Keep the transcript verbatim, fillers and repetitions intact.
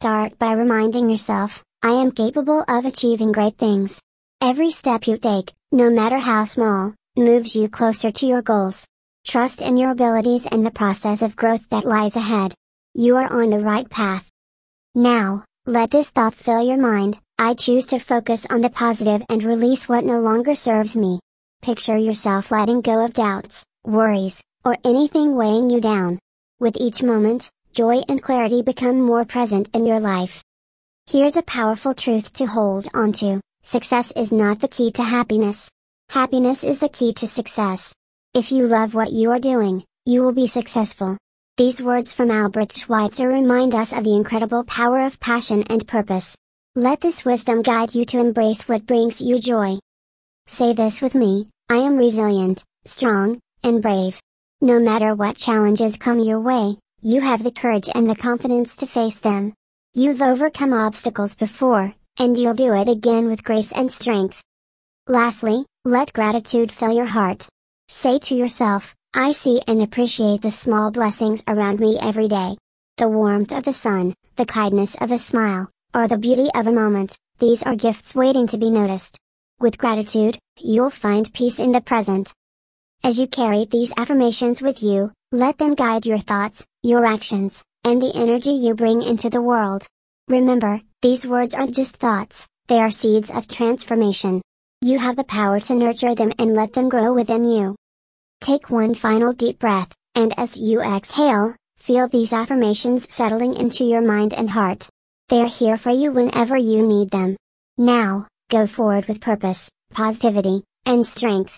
Start by reminding yourself, I am capable of achieving great things. Every step you take, no matter how small, moves you closer to your goals. Trust in your abilities and the process of growth that lies ahead. You are on the right path. Now, let this thought fill your mind, I choose to focus on the positive and release what no longer serves me. Picture yourself letting go of doubts, worries, or anything weighing you down. With each moment, joy and clarity become more present in your life. Here's a powerful truth to hold on to: success is not the key to happiness. Happiness is the key to success. If you love what you are doing, you will be successful. These words from Albert Schweitzer remind us of the incredible power of passion and purpose. Let this wisdom guide you to embrace what brings you joy. Say this with me: I am resilient, strong, and brave. No matter what challenges come your way, you have the courage and the confidence to face them. You've overcome obstacles before, and you'll do it again with grace and strength. Lastly, let gratitude fill your heart. Say to yourself, I see and appreciate the small blessings around me every day. The warmth of the sun, the kindness of a smile, or the beauty of a moment, these are gifts waiting to be noticed. With gratitude, you'll find peace in the present. As you carry these affirmations with you, let them guide your thoughts, your actions, and the energy you bring into the world. Remember, these words aren't just thoughts, they are seeds of transformation. You have the power to nurture them and let them grow within you. Take one final deep breath, and as you exhale, feel these affirmations settling into your mind and heart. They are here for you whenever you need them. Now, go forward with purpose, positivity, and strength.